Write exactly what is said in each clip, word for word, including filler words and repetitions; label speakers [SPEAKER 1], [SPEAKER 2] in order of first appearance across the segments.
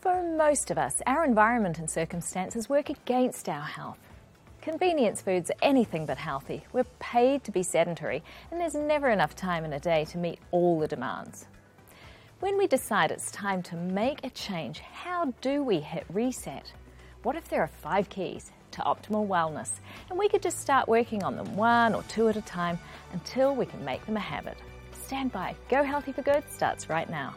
[SPEAKER 1] For most of us, our environment and circumstances work against our health. Convenience foods are anything but healthy. We're paid to be sedentary, and there's never enough time in a day to meet all the demands. When we decide it's time to make a change, how do we hit reset? What if there are five keys to optimal wellness, and we could just start working on them one or two at a time until we can make them a habit? Stand by. Go Healthy for Good starts right now.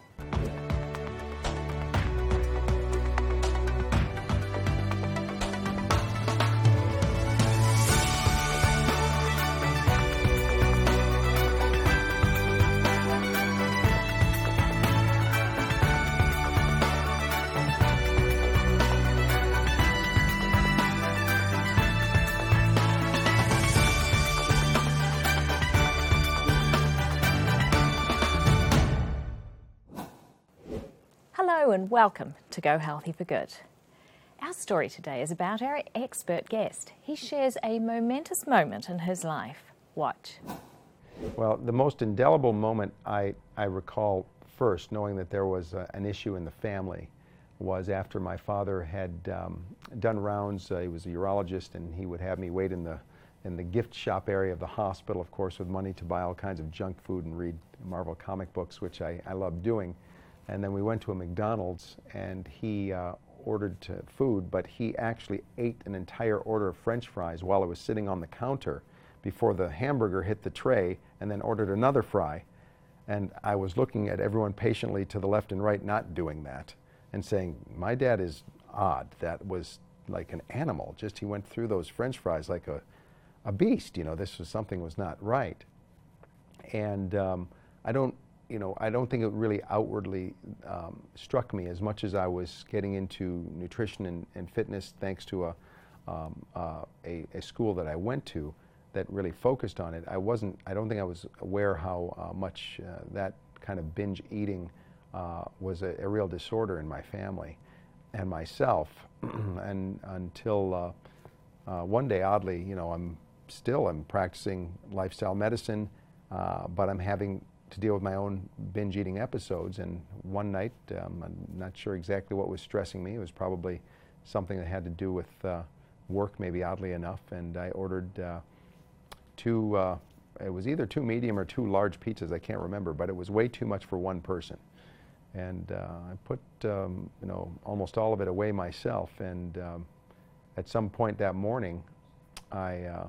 [SPEAKER 1] Hello and welcome to Go Healthy for Good. Our story today is about our expert guest. He shares a momentous moment in his life. Watch.
[SPEAKER 2] Well, the most indelible moment I, I recall first, knowing that there was a, an issue in the family, was after my father had um, done rounds. Uh, he was a urologist, and he would have me wait in the in the gift shop area of the hospital, of course, with money to buy all kinds of junk food and read Marvel comic books, which I, I loved doing. And then we went to a McDonald's, and he uh, ordered uh, food, but he actually ate an entire order of French fries while I was sitting on the counter before the hamburger hit the tray, and then ordered another fry. And I was looking at everyone patiently to the left and right not doing that and saying, my dad is odd. That was like an animal. Just he went through those French fries like a, a beast. You know, this was something was not right. And um, I don't You know, I don't think it really outwardly um, struck me as much as I was getting into nutrition and, and fitness thanks to a, um, uh, a a school that I went to that really focused on it. I wasn't. I don't think I was aware how uh, much uh, that kind of binge eating uh, was a, a real disorder in my family and myself. And until uh, uh, one day, oddly, you know, I'm still I'm practicing lifestyle medicine, uh, but I'm having to deal with my own binge eating episodes. And one night, um, I'm not sure exactly what was stressing me. It was probably something that had to do with uh, work, maybe oddly enough. And I ordered uh, two, uh, it was either two medium or two large pizzas, I can't remember, but it was way too much for one person. And uh, I put, um, you know, almost all of it away myself. And um, at some point that morning, I uh,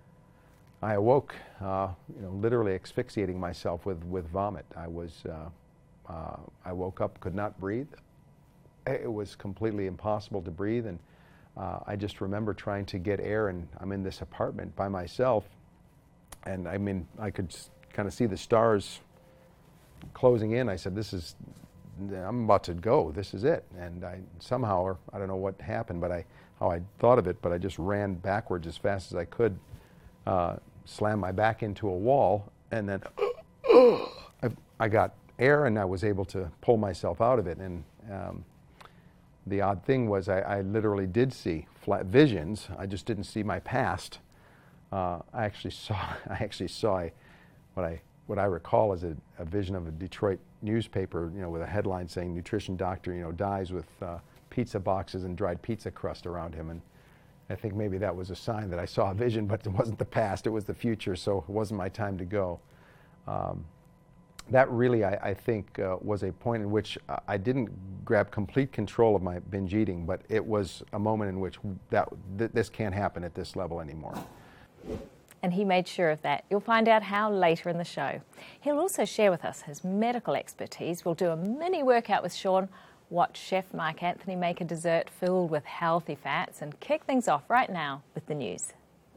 [SPEAKER 2] I awoke, uh, you know, literally asphyxiating myself with, with vomit. I was, uh, uh, I woke up, could not breathe. It was completely impossible to breathe, and uh, I just remember trying to get air, and I'm in this apartment by myself, and I mean, I could kind of see the stars closing in. I said, this is, I'm about to go, this is it. And I somehow, or I don't know what happened, but I, how I thought of it, but I just ran backwards as fast as I could, uh, slammed my back into a wall, and then I, I got air, and I was able to pull myself out of it. And um, the odd thing was I, I literally did see flat visions. I just didn't see my past. Uh, I actually saw I actually saw a, what I what I recall as a, a vision of a Detroit newspaper, you know, with a headline saying "Nutrition Doctor, you know, dies with uh, pizza boxes and dried pizza crust around him." And I think maybe that was a sign that I saw a vision, but it wasn't the past, it was the future, so it wasn't my time to go. Um, that really, I, I think, uh, was a point in which uh, I didn't grab complete control of my binge eating, but it was a moment in which that th- this can't happen at this level anymore.
[SPEAKER 1] And he made sure of that. You'll find out how later in the show. He'll also share with us his medical expertise. We'll do a mini workout with Sean, watch Chef Mark Anthony make a dessert filled with healthy fats, and kick things off right now with the news.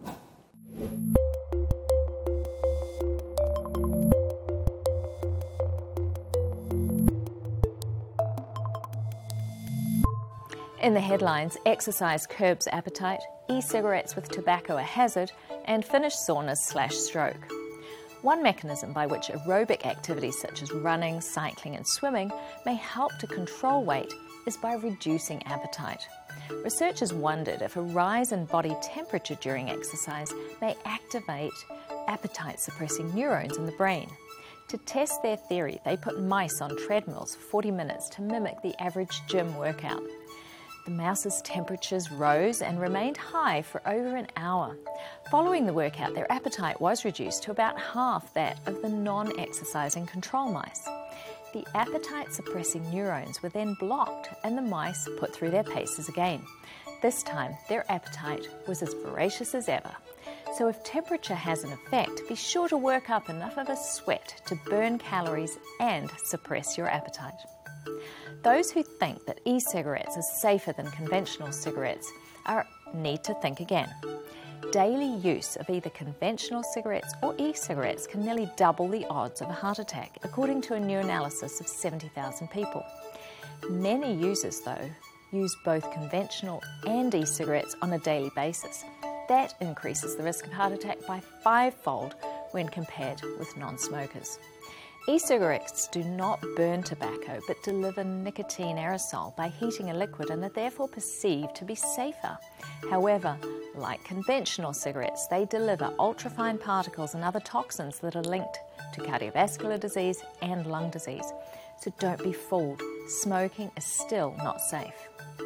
[SPEAKER 1] In the headlines, exercise curbs appetite, e-cigarettes with tobacco a hazard, and Finnish saunas slash stroke. One mechanism by which aerobic activities such as running, cycling and swimming may help to control weight is by reducing appetite. Researchers wondered if a rise in body temperature during exercise may activate appetite-suppressing neurons in the brain. To test their theory, they put mice on treadmills for forty minutes to mimic the average gym workout. The mouse's temperatures rose and remained high for over an hour. Following the workout, their appetite was reduced to about half that of the non-exercising control mice. The appetite-suppressing neurons were then blocked and the mice put through their paces again. This time, their appetite was as voracious as ever. So if temperature has an effect, be sure to work up enough of a sweat to burn calories and suppress your appetite. Those who think that e-cigarettes are safer than conventional cigarettes are, need to think again. Daily use of either conventional cigarettes or e-cigarettes can nearly double the odds of a heart attack, according to a new analysis of seventy thousand people. Many users, though, use both conventional and e-cigarettes on a daily basis. That increases the risk of heart attack by fivefold when compared with non-smokers. E-cigarettes do not burn tobacco but deliver nicotine aerosol by heating a liquid and are therefore perceived to be safer. However, like conventional cigarettes, they deliver ultrafine particles and other toxins that are linked to cardiovascular disease and lung disease. So don't be fooled. Smoking is still not safe.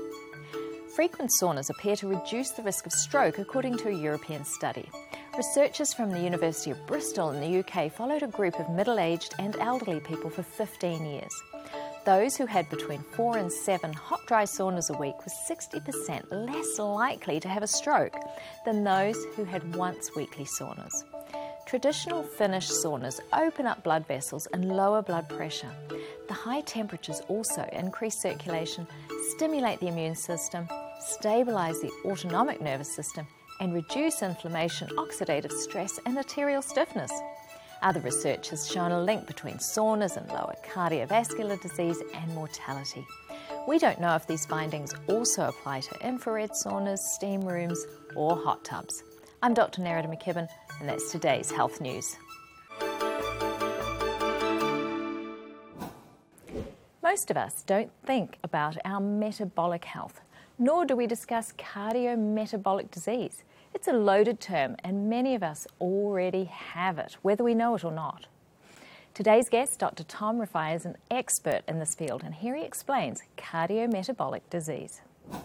[SPEAKER 1] Frequent saunas appear to reduce the risk of stroke, according to a European study. Researchers from the University of Bristol in the U K followed a group of middle-aged and elderly people for fifteen years. Those who had between four and seven hot dry saunas a week were sixty percent less likely to have a stroke than those who had once weekly saunas. Traditional Finnish saunas open up blood vessels and lower blood pressure. The high temperatures also increase circulation, stimulate the immune system, stabilise the autonomic nervous system, and reduce inflammation, oxidative stress, and arterial stiffness. Other research has shown a link between saunas and lower cardiovascular disease and mortality. We don't know if these findings also apply to infrared saunas, steam rooms, or hot tubs. I'm Doctor Nerida McKibben, and that's today's Health News. Most of us don't think about our metabolic health, nor do we discuss cardiometabolic disease. It's a loaded term, and many of us already have it, whether we know it or not. Today's guest, Doctor Tom Rafai, is an expert in this field, and here he explains cardiometabolic disease.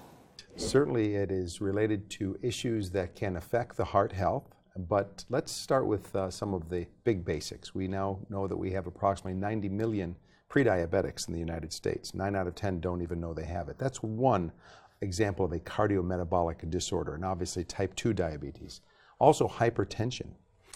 [SPEAKER 2] Certainly it is related to issues that can affect the heart health, but let's start with uh, some of the big basics. We now know that we have approximately ninety million pre-diabetics in the United States. nine out of ten don't even know they have it. That's one example of a cardiometabolic disorder, and obviously type two diabetes. Also hypertension,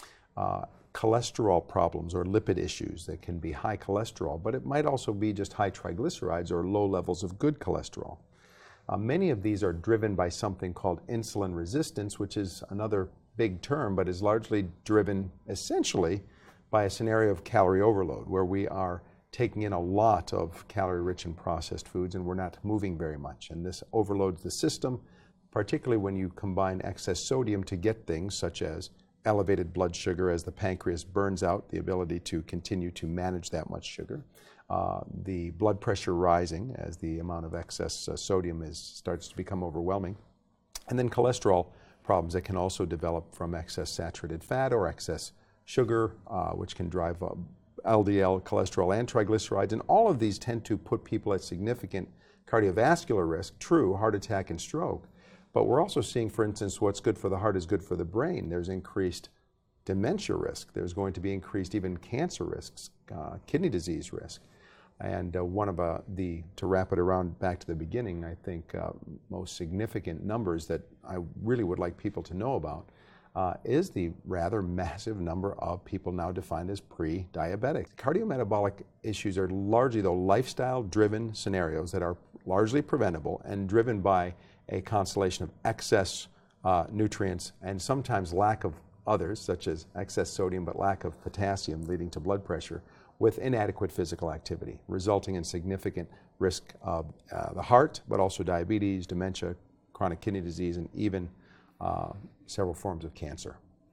[SPEAKER 2] uh, cholesterol problems or lipid issues that can be high cholesterol, but it might also be just high triglycerides or low levels of good cholesterol. Uh, many of these are driven by something called insulin resistance, which is another big term, but is largely driven essentially by a scenario of calorie overload, where we are taking in a lot of calorie-rich and processed foods and we're not moving very much. And this overloads the system, particularly when you combine excess sodium to get things such as elevated blood sugar as the pancreas burns out the ability to continue to manage that much sugar. Uh, the blood pressure rising as the amount of excess uh, sodium is, starts to become overwhelming. And then cholesterol problems that can also develop from excess saturated fat or excess sugar, uh, which can drive up L D L, cholesterol, and triglycerides, and all of these tend to put people at significant cardiovascular risk, true, heart attack and stroke. But we're also seeing, for instance, what's good for the heart is good for the brain. There's increased dementia risk. There's going to be increased even cancer risks, uh, kidney disease risk. And uh, one of uh, the, to wrap it around back to the beginning, I think uh, most significant numbers that I really would like people to know about Uh, is the rather massive number of people now defined as pre-diabetic. Cardiometabolic issues are largely, though, lifestyle-driven scenarios that are largely preventable and driven by a constellation of excess uh, nutrients and sometimes lack of others, such as excess sodium but lack of potassium, leading to blood pressure, with inadequate physical activity, resulting in significant risk of uh, the heart, but also diabetes, dementia, chronic kidney disease, and even Uh, several forms of cancer.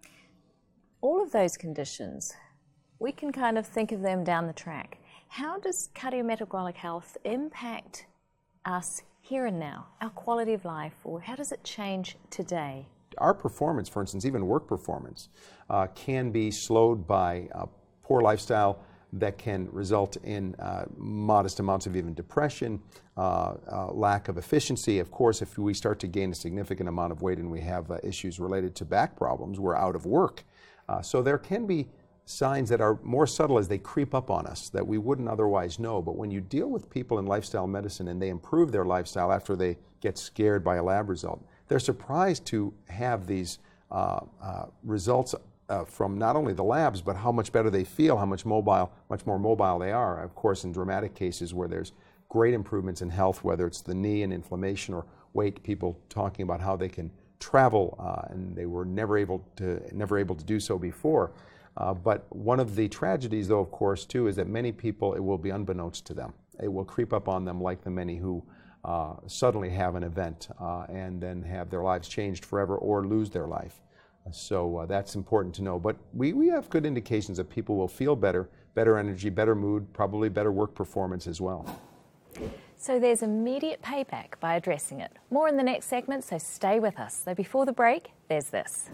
[SPEAKER 1] All of those conditions, we can kind of think of them down the track. How does cardiometabolic health impact us here and now, our quality of life, or how does it change today?
[SPEAKER 2] Our performance, for instance, even work performance, uh, can be slowed by uh, poor lifestyle, that can result in uh, modest amounts of even depression, uh, uh, lack of efficiency. Of course, if we start to gain a significant amount of weight and we have uh, issues related to back problems, we're out of work. Uh, so there can be signs that are more subtle as they creep up on us that we wouldn't otherwise know. But when you deal with people in lifestyle medicine and they improve their lifestyle after they get scared by a lab result, they're surprised to have these uh, uh, results uh, from not only the labs, but how much better they feel, how much mobile, much more mobile they are. Of course, in dramatic cases where there's great improvements in health, whether it's the knee and inflammation or weight, people talking about how they can travel uh, and they were never able to never able to do so before. Uh, but one of the tragedies, though, of course, too, is that many people, it will be unbeknownst to them. It will creep up on them like the many who uh, suddenly have an event uh, and then have their lives changed forever or lose their life. So uh, that's important to know. But we, we have good indications that people will feel better, better energy, better mood, probably better work performance as well.
[SPEAKER 1] So there's immediate payback by addressing it. More in the next segment, so stay with us. So before the break, there's this.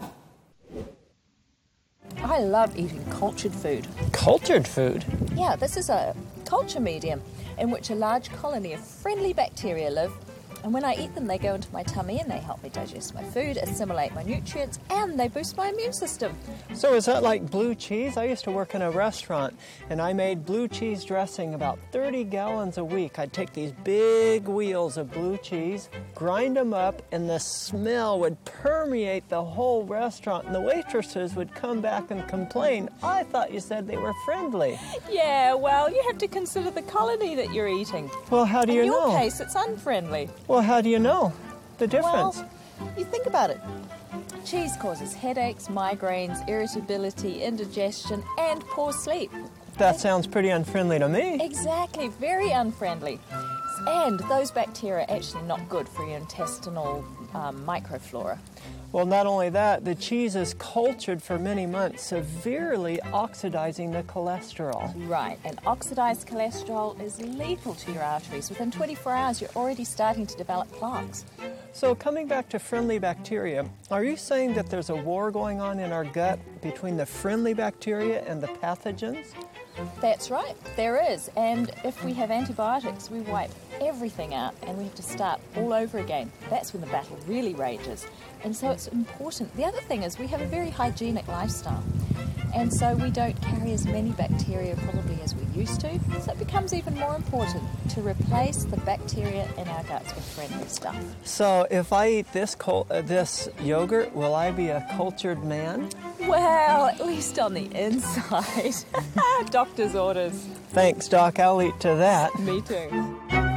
[SPEAKER 3] I love eating cultured food.
[SPEAKER 4] Cultured food?
[SPEAKER 3] Yeah, this is a culture medium in which a large colony of friendly bacteria live. And when I eat them, they go into my tummy and they help me digest my food, assimilate my nutrients, and they boost my immune system.
[SPEAKER 4] So is that like blue cheese? I used to work in a restaurant, and I made blue cheese dressing about thirty gallons a week. I'd take these big wheels of blue cheese, grind them up, and the smell would permeate the whole restaurant, and the waitresses would come back and complain. I thought you said they were friendly.
[SPEAKER 3] Yeah, well, you have to consider the colony that you're eating.
[SPEAKER 4] Well, how do you know?
[SPEAKER 3] In your case, it's unfriendly.
[SPEAKER 4] Well, how do you know the difference?
[SPEAKER 3] Well, you think about it. Cheese causes headaches, migraines, irritability, indigestion, and poor sleep.
[SPEAKER 4] That sounds pretty unfriendly to me.
[SPEAKER 3] Exactly, very unfriendly. And those bacteria are actually not good for your intestinal um, microflora.
[SPEAKER 4] Well, not only that, the cheese is cultured for many months, severely oxidizing the cholesterol.
[SPEAKER 3] Right, and oxidized cholesterol is lethal to your arteries. Within twenty-four hours, you're already starting to develop plaques.
[SPEAKER 4] So coming back to friendly bacteria, are you saying that there's a war going on in our gut between the friendly bacteria and the pathogens?
[SPEAKER 3] That's right, there is. And if we have antibiotics, we wipe everything out and we have to start all over again. That's when the battle really rages. And so it's important. The other thing is we have a very hygienic lifestyle. And so we don't carry as many bacteria probably as we used to. So it becomes even more important to replace the bacteria in our guts with friendly stuff.
[SPEAKER 4] So if I eat this col- uh, this yogurt, will I be a cultured man?
[SPEAKER 3] Well, at least on the inside. Doctor's orders.
[SPEAKER 4] Thanks, Doc. I'll eat to that.
[SPEAKER 3] Me too.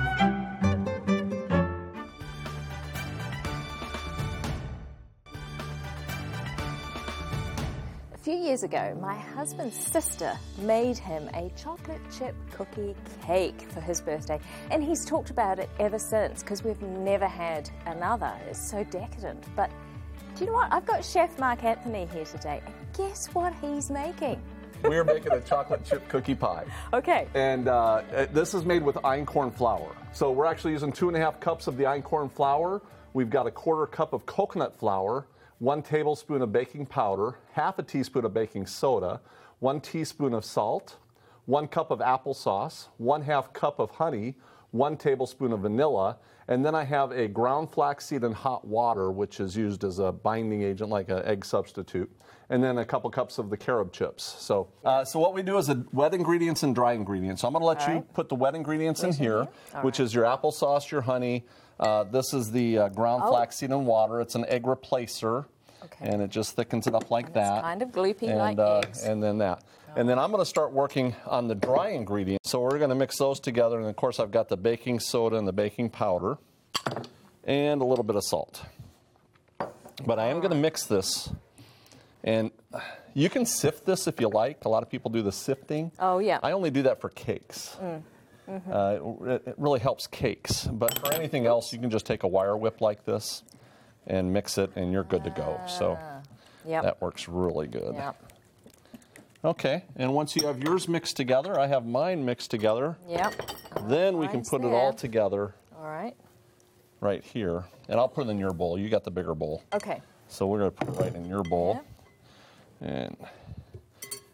[SPEAKER 1] A few years ago, my husband's sister made him a chocolate chip cookie cake for his birthday, and he's talked about it ever since because we've never had another. It's so decadent. But do you know what? I've got Chef Mark Anthony here today, and guess what he's making?
[SPEAKER 5] We're making a chocolate chip cookie pie.
[SPEAKER 1] Okay.
[SPEAKER 5] And uh, this is made with einkorn flour. So we're actually using two and a half cups of the einkorn flour. We've got a quarter cup of coconut flour, one tablespoon of baking powder, half a teaspoon of baking soda, one teaspoon of salt, one cup of applesauce, one half cup of honey, one tablespoon of vanilla, and then I have a ground flaxseed in hot water, which is used as a binding agent, like an egg substitute, and then a couple cups of the carob chips. So, uh, so what we do is a wet ingredients and dry ingredients. So I'm going to let
[SPEAKER 1] All
[SPEAKER 5] you
[SPEAKER 1] right.
[SPEAKER 5] put the wet ingredients in here,
[SPEAKER 1] All
[SPEAKER 5] which
[SPEAKER 1] right.
[SPEAKER 5] is your applesauce, your honey. Uh, this is the uh, ground
[SPEAKER 1] Oh.
[SPEAKER 5] flaxseed and water. It's an egg replacer.
[SPEAKER 1] Okay.
[SPEAKER 5] And it just thickens it up like that.
[SPEAKER 1] kind of gloopy
[SPEAKER 5] and,
[SPEAKER 1] like
[SPEAKER 5] uh,
[SPEAKER 1] eggs.
[SPEAKER 5] And then that. And then I'm going to start working on the dry ingredients. So we're going to mix those together. And of course, I've got the baking soda and the baking powder and a little bit of salt. But I am going to mix this. And you can sift this if you like. A lot of people do the sifting.
[SPEAKER 1] Oh, yeah.
[SPEAKER 5] I only do that for cakes. Mm. Mm-hmm. Uh, it, it really helps cakes. But for anything else, you can just take a wire whip like this and mix it, and you're good to go. So
[SPEAKER 1] Yep.
[SPEAKER 5] that works really good.
[SPEAKER 1] Yep.
[SPEAKER 5] Okay, and once you have yours mixed together, I have mine mixed together.
[SPEAKER 1] Yep.
[SPEAKER 5] Then we can
[SPEAKER 1] Mine's
[SPEAKER 5] put it all
[SPEAKER 1] there.
[SPEAKER 5] together
[SPEAKER 1] All right.
[SPEAKER 5] right here. And I'll put it in your bowl. You got the bigger bowl.
[SPEAKER 1] Okay.
[SPEAKER 5] So we're going to put it right in your bowl. And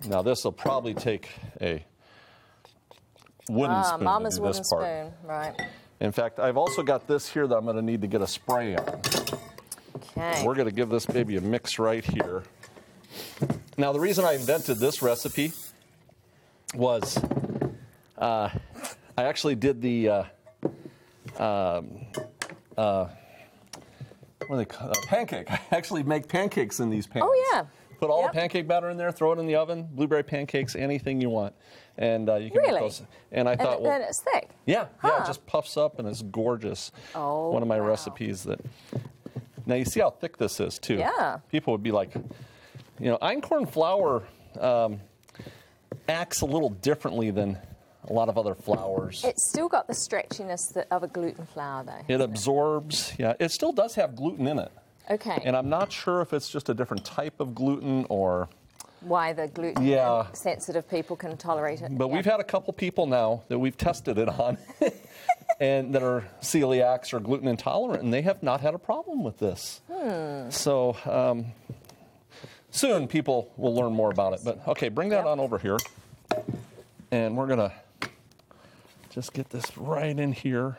[SPEAKER 5] Now this will probably take a wooden
[SPEAKER 3] Ah,
[SPEAKER 5] spoon to
[SPEAKER 3] Mama's
[SPEAKER 5] do
[SPEAKER 3] wooden
[SPEAKER 5] this part.
[SPEAKER 3] spoon, right.
[SPEAKER 5] In fact, I've also got this here that I'm going to need to get a spray on.
[SPEAKER 3] Okay.
[SPEAKER 5] We're going to give this baby a mix right here. Now, the reason I invented this recipe was uh, I actually did the uh, um, uh, what do they call it? Pancake. I actually make pancakes in these pans.
[SPEAKER 3] Oh, yeah.
[SPEAKER 5] Put all
[SPEAKER 3] Yep.
[SPEAKER 5] the pancake batter in there, throw it in the oven, blueberry pancakes, anything you want. And uh, you can
[SPEAKER 3] Really?
[SPEAKER 5] make those. And I thought,
[SPEAKER 3] and,
[SPEAKER 5] well,
[SPEAKER 3] and it's thick.
[SPEAKER 5] yeah, yeah,
[SPEAKER 3] Huh.
[SPEAKER 5] it just puffs up and it's gorgeous.
[SPEAKER 3] Oh,
[SPEAKER 5] One of my
[SPEAKER 3] wow.
[SPEAKER 5] recipes that. Now you see how thick this is too.
[SPEAKER 3] Yeah.
[SPEAKER 5] People would be like, you know, einkorn flour um, acts a little differently than a lot of other flours.
[SPEAKER 3] It's still got the stretchiness that, of a gluten flour, though.
[SPEAKER 5] It absorbs. Yeah, it still does have gluten in it.
[SPEAKER 3] Okay.
[SPEAKER 5] And I'm not sure if it's just a different type of gluten or.
[SPEAKER 3] Why the gluten
[SPEAKER 5] Yeah.
[SPEAKER 3] sensitive people can tolerate it.
[SPEAKER 5] But
[SPEAKER 3] Yeah.
[SPEAKER 5] we've had a couple people now that we've tested it on and that are celiacs or gluten intolerant, and they have not had a problem with this.
[SPEAKER 3] Hmm.
[SPEAKER 5] So um, soon people will learn more about it. But okay, bring that
[SPEAKER 3] Yep.
[SPEAKER 5] on over here. And we're going to just get this right in here.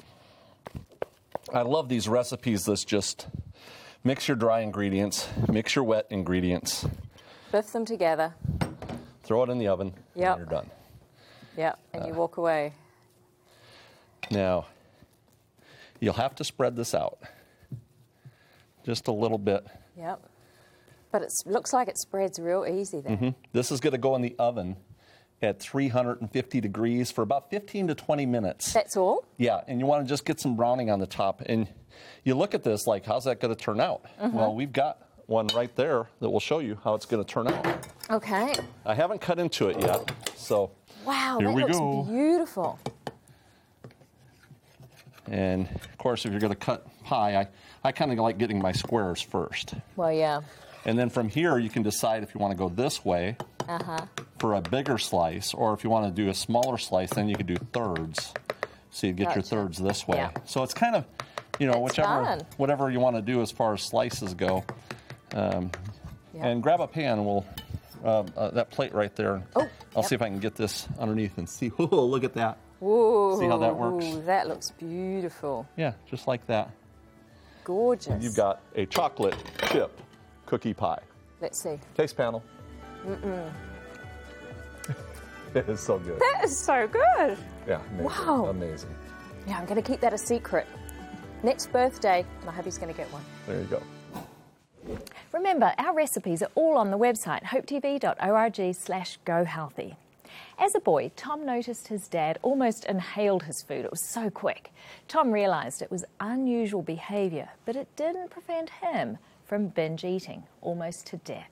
[SPEAKER 5] I love these recipes that's just mix your dry ingredients, mix your wet ingredients,
[SPEAKER 3] Biff them together.
[SPEAKER 5] throw it in the oven,
[SPEAKER 3] Yep.
[SPEAKER 5] and you're done.
[SPEAKER 3] Yeah, and
[SPEAKER 5] Uh.
[SPEAKER 3] you walk away.
[SPEAKER 5] Now, you'll have to spread this out just a little bit.
[SPEAKER 3] Yep. But it looks like it spreads real easy there.
[SPEAKER 5] Mm-hmm. This is going to go in the oven at three hundred fifty degrees for about fifteen to twenty minutes.
[SPEAKER 3] That's all?
[SPEAKER 5] Yeah, and you want to just get some browning on the top. And you look at this like, how's that going to turn out?
[SPEAKER 3] Mm-hmm.
[SPEAKER 5] Well, we've got one right there that will show you how it's going to turn out.
[SPEAKER 3] Okay.
[SPEAKER 5] I haven't cut into it yet, so
[SPEAKER 3] Wow,
[SPEAKER 5] here
[SPEAKER 3] that
[SPEAKER 5] we
[SPEAKER 3] looks
[SPEAKER 5] go.
[SPEAKER 3] beautiful.
[SPEAKER 5] And of course, if you're going to cut pie, I, I kind of like getting my squares first.
[SPEAKER 3] Well, yeah.
[SPEAKER 5] And then from here, you can decide if you want to go this way
[SPEAKER 3] Uh-huh.
[SPEAKER 5] for a bigger slice, or if you want to do a smaller slice, then you could do thirds. So you get your
[SPEAKER 3] Gotcha.
[SPEAKER 5] thirds this way.
[SPEAKER 3] Yeah.
[SPEAKER 5] So it's kind of, you know,
[SPEAKER 3] That's
[SPEAKER 5] whichever,
[SPEAKER 3] fun.
[SPEAKER 5] whatever you want to do as far as slices go. Um,
[SPEAKER 3] Yeah.
[SPEAKER 5] And grab a pan, we'll, uh, uh, that plate right there.
[SPEAKER 3] Oh,
[SPEAKER 5] I'll
[SPEAKER 3] yep.
[SPEAKER 5] see if I can get this underneath and see. Oh, look at that.
[SPEAKER 3] Ooh,
[SPEAKER 5] See how that works?
[SPEAKER 3] That looks beautiful.
[SPEAKER 5] Yeah, just like that.
[SPEAKER 3] Gorgeous.
[SPEAKER 5] You've got a chocolate chip cookie pie.
[SPEAKER 3] Let's see.
[SPEAKER 5] Taste panel. Mm-mm. It is so good.
[SPEAKER 3] That is so good.
[SPEAKER 5] Yeah, amazing.
[SPEAKER 3] Wow.
[SPEAKER 5] Amazing.
[SPEAKER 3] Yeah, I'm going to keep that a secret. Next birthday, my hubby's going to get one.
[SPEAKER 5] There you go.
[SPEAKER 1] Remember, our recipes are all on the website hopetv.org slash gohealthy. As a boy, Tom noticed his dad almost inhaled his food. It was so quick. Tom realised it was unusual behaviour, but it didn't prevent him from binge eating almost to death.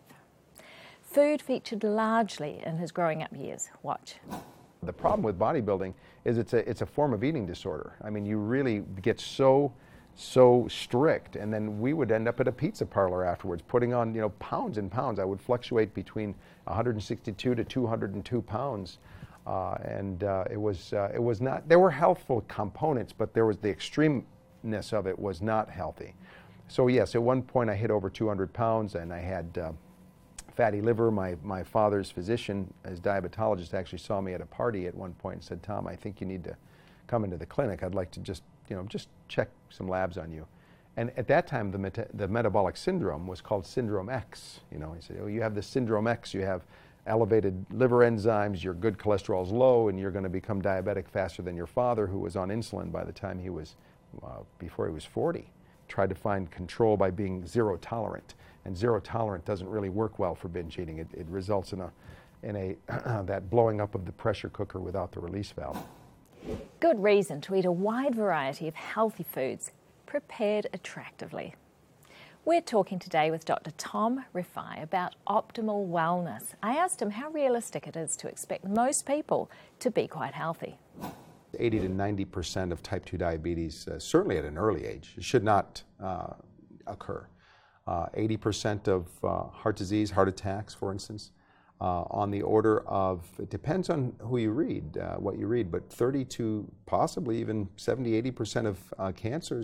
[SPEAKER 1] Food featured largely in his growing up years. Watch.
[SPEAKER 2] The problem with bodybuilding is it's a, it's a form of eating disorder. I mean, you really get so, so strict, and then we would end up at a pizza parlor afterwards, putting on, you know, pounds and pounds. I would fluctuate between one hundred sixty-two to two hundred two pounds. Uh, and uh, it was, uh, it was not, there were healthful components, but there was the extremeness of it was not healthy. So yes, at one point I hit over two hundred pounds, and I had uh, fatty liver. My, my father's physician, his diabetologist, actually saw me at a party at one point and said, "Tom, I think you need to come into the clinic. I'd like to just, you know, just check some labs on you." And at that time, the, meta the metabolic syndrome was called Syndrome X. You know, he said, "Oh, you have this Syndrome X. You have elevated liver enzymes. Your good cholesterol's low, and you're going to become diabetic faster than your father, who was on insulin by the time he was, uh, before he was forty." Tried to find control by being zero tolerant, and zero tolerant doesn't really work well for binge eating. It, it results in a, in a that blowing up of the pressure cooker without the release valve.
[SPEAKER 1] Good reason to eat a wide variety of healthy foods, prepared attractively. We're talking today with Doctor Tom Rifai about optimal wellness. I asked him how realistic it is to expect most people to be quite healthy.
[SPEAKER 2] eighty to ninety percent of type two diabetes, uh, certainly at an early age, should not uh, occur. Uh, eighty percent of uh, heart disease, heart attacks, for instance, uh, on the order of, it depends on who you read, uh, what you read, but thirty to possibly even seventy, eighty percent of uh, cancers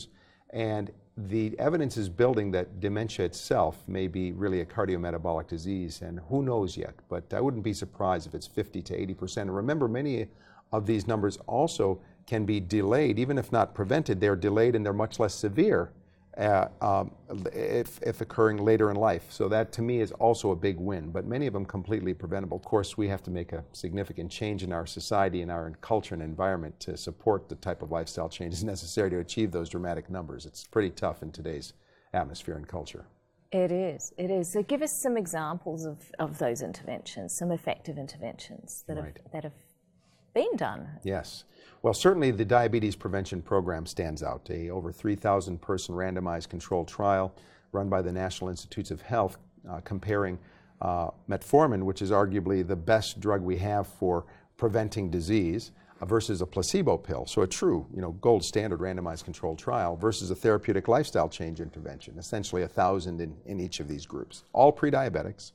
[SPEAKER 2] And the evidence is building that dementia itself may be really a cardiometabolic disease, and who knows yet, but I wouldn't be surprised if it's fifty to eighty percent. And remember, many of these numbers also can be delayed, even if not prevented. They're delayed and they're much less severe uh, um, if, if occurring later in life. So that, to me, is also a big win, but many of them completely preventable. Of course, we have to make a significant change in our society and our culture and environment to support the type of lifestyle changes necessary to achieve those dramatic numbers. It's pretty tough in today's atmosphere and culture.
[SPEAKER 1] It is, it is. So give us some examples of, of those interventions, some effective interventions that,
[SPEAKER 2] Right.
[SPEAKER 1] have, that have been done.
[SPEAKER 2] Yes. Well, certainly the diabetes prevention program stands out. A over three thousand person randomized controlled trial run by the National Institutes of Health uh, comparing uh, metformin, which is arguably the best drug we have for preventing disease, uh, versus a placebo pill. So a true, you know, gold standard randomized controlled trial versus a therapeutic lifestyle change intervention, essentially a thousand in, in each of these groups, all pre-diabetics.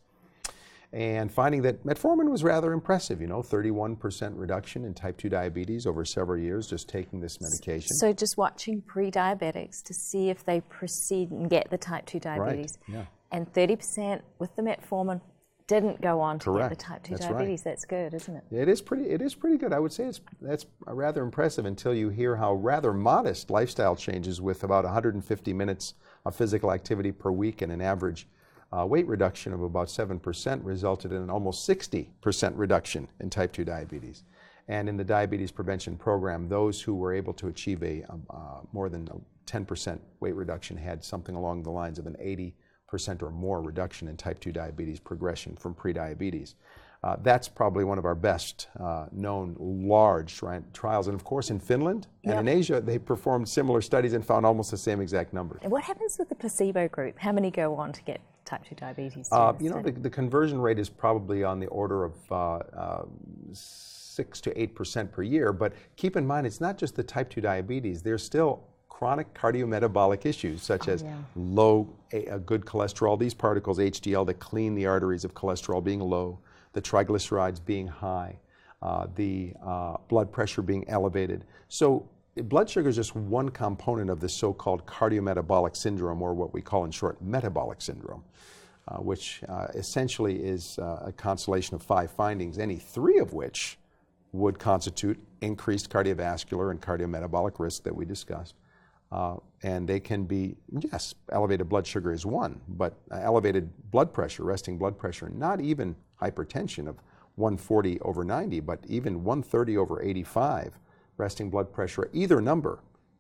[SPEAKER 2] And finding that metformin was rather impressive, you know, thirty-one percent reduction in type two diabetes over several years just taking this medication.
[SPEAKER 1] So just watching pre-diabetics to see if they proceed and get the type two diabetes.
[SPEAKER 2] Right. Yeah.
[SPEAKER 1] And thirty percent with the metformin didn't go on to
[SPEAKER 2] Correct.
[SPEAKER 1] get the type two
[SPEAKER 2] That's
[SPEAKER 1] diabetes.
[SPEAKER 2] right.
[SPEAKER 1] That's good, isn't it?
[SPEAKER 2] It is pretty. It is pretty good. I would say it's that's rather impressive until you hear how rather modest lifestyle changes with about one hundred fifty minutes of physical activity per week and an average uh, weight reduction of about seven percent resulted in an almost sixty percent reduction in type two diabetes. And in the diabetes prevention program, those who were able to achieve a um, uh, more than ten percent weight reduction had something along the lines of an eighty percent or more reduction in type two diabetes progression from prediabetes. Uh, that's probably one of our best uh, known large tri trials. And of course in Finland and
[SPEAKER 1] Yep.
[SPEAKER 2] in Asia, they performed similar studies and found almost the same exact numbers.
[SPEAKER 1] And what happens with the placebo group? How many go on to get type two diabetes?
[SPEAKER 2] Uh,
[SPEAKER 1] during
[SPEAKER 2] you know,
[SPEAKER 1] study?
[SPEAKER 2] the, the conversion rate is probably on the order of uh, uh, six to eight percent per year. But keep in mind, it's not just the type two diabetes. There's still chronic cardiometabolic issues such
[SPEAKER 1] Oh,
[SPEAKER 2] as
[SPEAKER 1] yeah.
[SPEAKER 2] low, a, a good cholesterol, these particles, H D L, that clean the arteries of cholesterol being low, the triglycerides being high, uh, the uh, blood pressure being elevated. So blood sugar is just one component of this so-called cardiometabolic syndrome, or what we call in short metabolic syndrome, uh, which uh, essentially is uh, a constellation of five findings, any three of which would constitute increased cardiovascular and cardiometabolic risk that we discussed. Uh, and they can be, yes, elevated blood sugar is one, but uh, elevated blood pressure, resting blood pressure, not even hypertension of one forty over ninety, but even one thirty over eighty-five, resting blood pressure, either number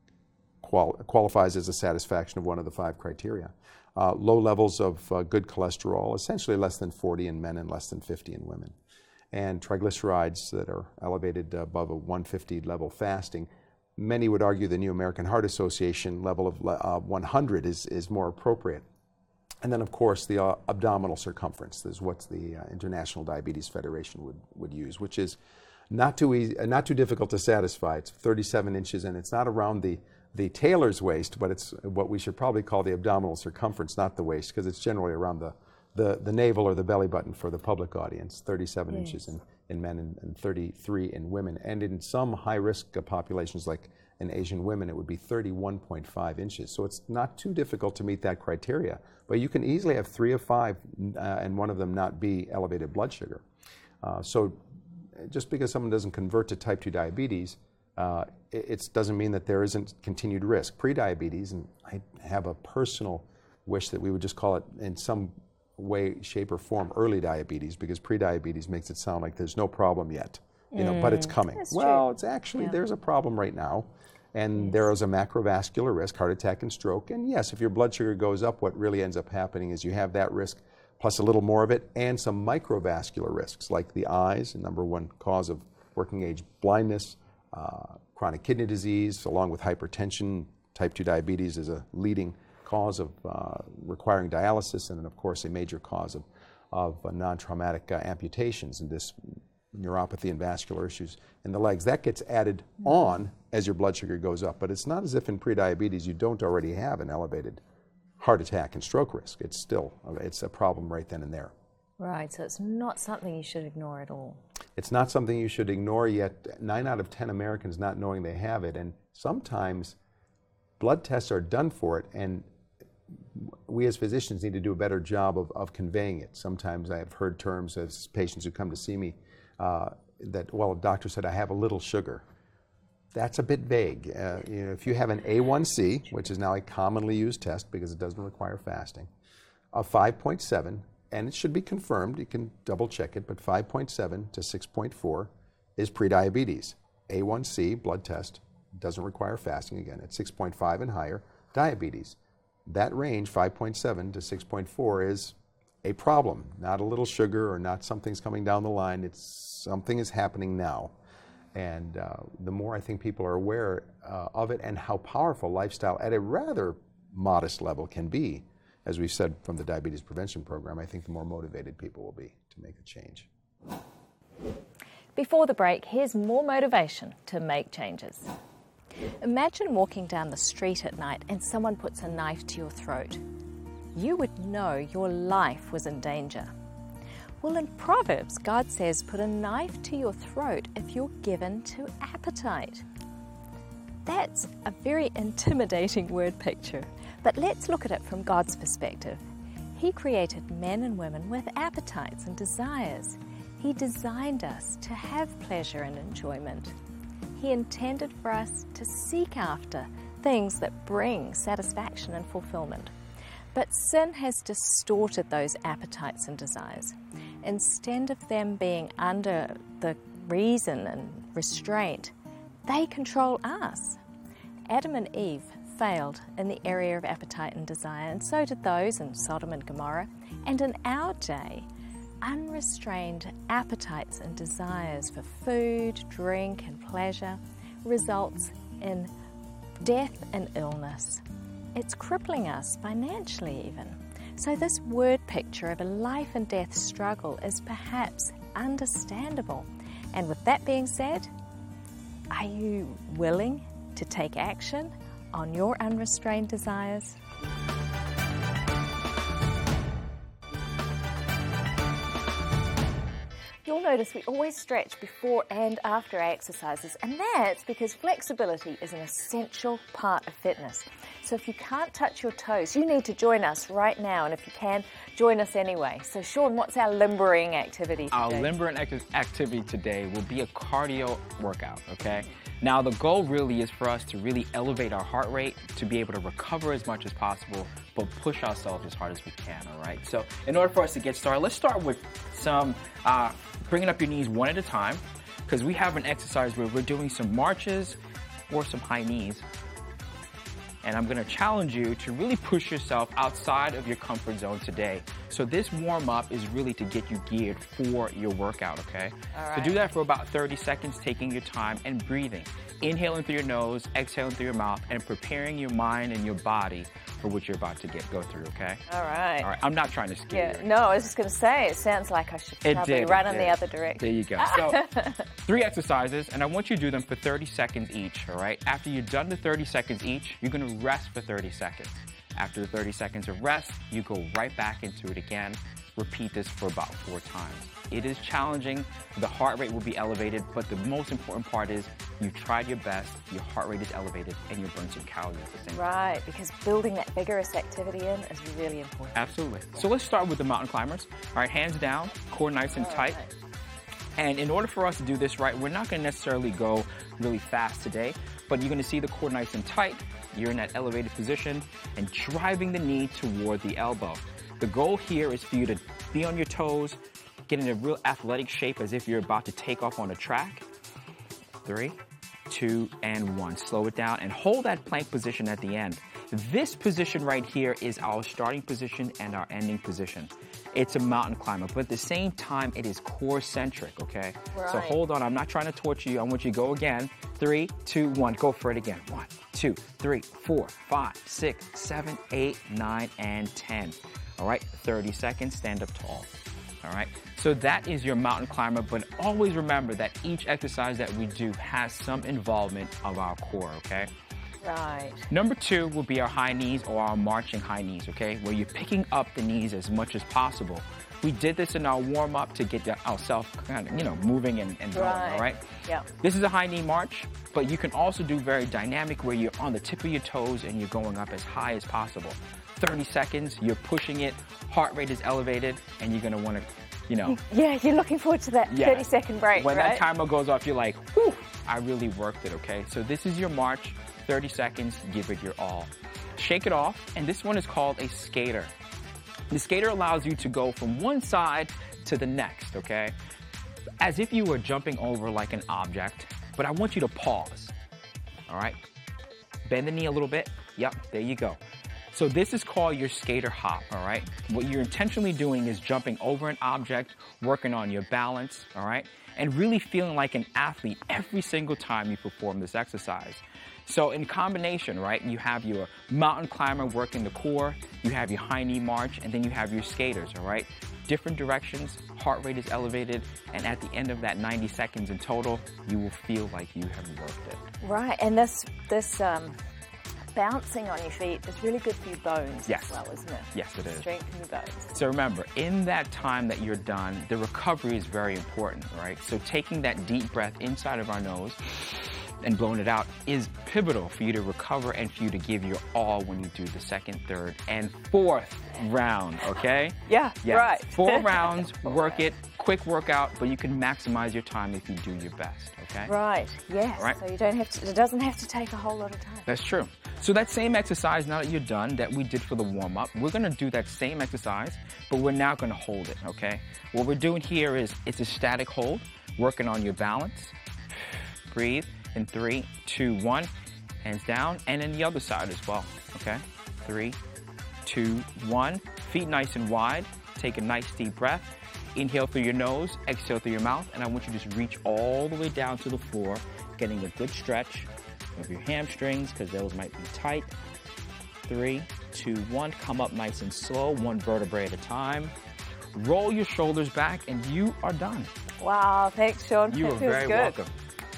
[SPEAKER 2] qual qualifies as a satisfaction of one of the five criteria. Uh, low levels of uh, good cholesterol, essentially less than forty in men and less than fifty in women. And triglycerides that are elevated above a one fifty level fasting. Many would argue the New American Heart Association level of uh, one hundred is, is more appropriate. And then, of course, the uh, abdominal circumference is what the uh, International Diabetes Federation would, would use, which is not too easy, uh, not too difficult to satisfy. It's thirty-seven inches, and it's not around the, the tailor's waist, but it's what we should probably call the abdominal circumference, not the waist, because it's generally around the, the, the navel or the belly button for the public audience, thirty-seven
[SPEAKER 1] Yes.
[SPEAKER 2] inches in, in men and, and thirty-three in women. And in some high-risk uh, populations, like in Asian women, it would be thirty-one point five inches. So it's not too difficult to meet that criteria. But you can easily have three of five uh, and one of them not be elevated blood sugar. Uh, so just because someone doesn't convert to type two diabetes, uh, it, it doesn't mean that there isn't continued risk. Prediabetes, and I have a personal wish that we would just call it in some way, shape, or form early diabetes, because prediabetes makes it sound like there's no problem yet, you know, but it's coming.
[SPEAKER 1] That's
[SPEAKER 2] Well,
[SPEAKER 1] true.
[SPEAKER 2] it's actually,
[SPEAKER 1] Yeah.
[SPEAKER 2] there's a problem right now, and there is a macrovascular risk, heart attack and stroke. And yes, if your blood sugar goes up, what really ends up happening is you have that risk plus a little more of it, and some microvascular risks like the eyes, the number one cause of working age blindness, uh, chronic kidney disease, along with hypertension. Type two diabetes is a leading cause of uh, requiring dialysis, and then of course a major cause of, of uh, non-traumatic uh, amputations and this neuropathy and vascular issues in the legs. That gets added on as your blood sugar goes up, but it's not as if in prediabetes you don't already have an elevated heart attack and stroke risk. It's still, it's a problem right then and there.
[SPEAKER 1] Right, so it's not something you should ignore at all.
[SPEAKER 2] It's not something you should ignore, yet nine out of ten Americans not knowing they have it, and sometimes blood tests are done for it, and we as physicians need to do a better job of, of conveying it. Sometimes I have heard terms as patients who come to see me uh, that, well, a doctor said I have a little sugar. That's a bit vague. Uh, you know, if you have an A one C, which is now a commonly used test because it doesn't require fasting, of five point seven, and it should be confirmed, you can double check it, but five point seven to six point four is prediabetes. A one C, blood test, doesn't require fasting again. At six point five and higher, diabetes. That range, five point seven to six point four, is a problem, not a little sugar or not something's coming down the line. It's something is happening now. And uh, the more I think people are aware uh, of it and how powerful lifestyle at a rather modest level can be, as we've said from the Diabetes Prevention Program, I think the more motivated people will be to make a change.
[SPEAKER 1] Before the break, here's more motivation to make changes. Imagine walking down the street at night and someone puts a knife to your throat. You would know your life was in danger. Well, in Proverbs, God says, put a knife to your throat if you're given to appetite. That's a very intimidating word picture, but let's look at it from God's perspective. He created men and women with appetites and desires. He designed us to have pleasure and enjoyment. He intended for us to seek after things that bring satisfaction and fulfillment. But sin has distorted those appetites and desires. Instead of them being under the reason and restraint, they control us. Adam and Eve failed in the area of appetite and desire, and so did those in Sodom and Gomorrah. And in our day, unrestrained appetites and desires for food, drink, and pleasure results in death and illness. It's crippling us financially even. So this word picture of a life and death struggle is perhaps understandable. And with that being said, are you willing to take action on your unrestrained desires? You'll notice we always stretch before and after our exercises, and that's because flexibility is an essential part of fitness. So if you can't touch your toes, you need to join us right now, and if you can, join us anyway. So Sean, what's our limbering activity today?
[SPEAKER 6] Our limbering act- activity today will be a cardio workout, okay? Now the goal really is for us to really elevate our heart rate, to be able to recover as much as possible, but push ourselves as hard as we can, all right? So in order for us to get started, let's start with some uh, bringing up your knees one at a time, because we have an exercise where we're doing some marches or some high knees. And I'm going to challenge you to really push yourself outside of your comfort zone today. So this warm-up is really to get you geared for your workout, okay?
[SPEAKER 1] All right.
[SPEAKER 6] So do that for about thirty seconds, taking your time and breathing. Inhaling through your nose, exhaling through your mouth, and preparing your mind and your body for what you're about to get go through, okay?
[SPEAKER 1] All right.
[SPEAKER 6] All right, I'm not trying to scare
[SPEAKER 1] Yeah,
[SPEAKER 6] you.
[SPEAKER 1] no, I was just going to say, it sounds like I should
[SPEAKER 6] It
[SPEAKER 1] probably
[SPEAKER 6] did,
[SPEAKER 1] run
[SPEAKER 6] it
[SPEAKER 1] in
[SPEAKER 6] did.
[SPEAKER 1] the other direction.
[SPEAKER 6] There you go. So, three exercises, and I want you to do them for thirty seconds each, all right? After you've done the thirty seconds each, you're going to rest for thirty seconds. After the thirty seconds of rest, you go right back into it again. Repeat this for about four times. It is challenging. The heart rate will be elevated, but the most important part is you've tried your best, your heart rate is elevated, and you burn some calories at the same time.
[SPEAKER 1] Right, because building that vigorous activity in is really important.
[SPEAKER 6] Absolutely. So let's start with the mountain climbers. All right, hands down, core nice and tight.
[SPEAKER 1] right.
[SPEAKER 6] And in order for us to do this right, we're not going to necessarily go really fast today, but you're going to see the core nice and tight. You're in that elevated position and driving the knee toward the elbow. The goal here is for you to be on your toes, get in a real athletic shape as if you're about to take off on a track. Three, two, and one. Slow it down and hold that plank position at the end. This position right here is our starting position and our ending position. It's a mountain climber, but at the same time, it is core-centric, okay?
[SPEAKER 1] Right.
[SPEAKER 6] So hold on. I'm not trying to torture you. I want you to go again. Three, two, one. Go for it again. One, two, three, four, five, six, seven, eight, nine, and ten. All right, thirty seconds, stand up tall. All right, so that is your mountain climber, but always remember that each exercise that we do has some involvement of our core, okay?
[SPEAKER 1] Right.
[SPEAKER 6] Number two will be our high knees or our marching high knees, okay? Where you're picking up the knees as much as possible. We did this in our warm-up to get ourselves kind of, you know, moving and, and going,
[SPEAKER 1] Right.
[SPEAKER 6] all right?
[SPEAKER 1] Yeah.
[SPEAKER 6] This is a high knee march, but you can also do very dynamic where you're on the tip of your toes and you're going up as high as possible. thirty seconds, you're pushing it, heart rate is elevated, and you're gonna wanna, you know.
[SPEAKER 1] Yeah, you're looking forward to that
[SPEAKER 6] Yeah.
[SPEAKER 1] thirty second break,
[SPEAKER 6] When
[SPEAKER 1] right?
[SPEAKER 6] that timer goes off, you're like, whew, I really worked it, okay? So this is your march, thirty seconds, give it your all. Shake it off, and this one is called a skater. The skater allows you to go from one side to the next, okay? As if you were jumping over like an object, but I want you to pause, all right? Bend the knee a little bit. Yep, there you go. So this is called your skater hop, all right? What you're intentionally doing is jumping over an object, working on your balance, all right? And really feeling like an athlete every single time you perform this exercise. So in combination, right, you have your mountain climber working the core, you have your high knee march, and then you have your skaters, all right? Different directions, heart rate is elevated, and at the end of that ninety seconds in total, you will feel like you have worked it.
[SPEAKER 1] Right, and this this um, bouncing on your feet is really good for your bones
[SPEAKER 6] Yes.
[SPEAKER 1] as well, isn't it?
[SPEAKER 6] Yes, it is.
[SPEAKER 1] Strengthen your bones.
[SPEAKER 6] So remember, in that time that you're done, the recovery is very important, right? So taking that deep breath inside of our nose and blowing it out is pivotal for you to recover and for you to give your all when you do the second, third, and fourth round, okay?
[SPEAKER 1] Yeah,
[SPEAKER 6] Yes.
[SPEAKER 1] right.
[SPEAKER 6] Four rounds, work it, quick workout, but you can maximize your time if you do your best, okay?
[SPEAKER 1] Right, yes.
[SPEAKER 6] Right.
[SPEAKER 1] So you don't have to, it doesn't have to take a whole lot of time.
[SPEAKER 6] That's true. So that same exercise, now that you're done, that we did for the warm-up, we're gonna do that same exercise, but we're now gonna hold it, okay? What we're doing here is, it's a static hold, working on your balance. Breathe in three, two, one, hands down, and then the other side as well, okay? Three, two, one, feet nice and wide, take a nice deep breath. Inhale through your nose, exhale through your mouth, and I want you to just reach all the way down to the floor, getting a good stretch of your hamstrings, because those might be tight. Three, two, one, come up nice and slow, one vertebrae at a time. Roll your shoulders back, and you are done.
[SPEAKER 1] Wow, thanks, Sean.
[SPEAKER 6] You
[SPEAKER 1] That
[SPEAKER 6] are
[SPEAKER 1] feels
[SPEAKER 6] very
[SPEAKER 1] good.
[SPEAKER 6] welcome.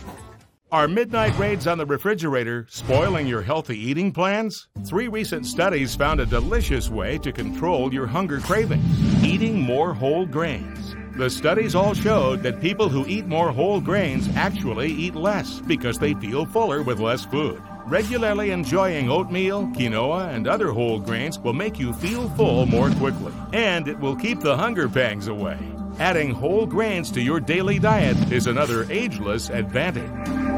[SPEAKER 7] Are midnight raids on the refrigerator spoiling your healthy eating plans? Three recent studies found a delicious way to control your hunger cravings: eating more whole grains. The studies all showed that people who eat more whole grains actually eat less because they feel fuller with less food. Regularly enjoying oatmeal, quinoa, and other whole grains will make you feel full more quickly, and it will keep the hunger pangs away. Adding whole grains to your daily diet is another ageless advantage.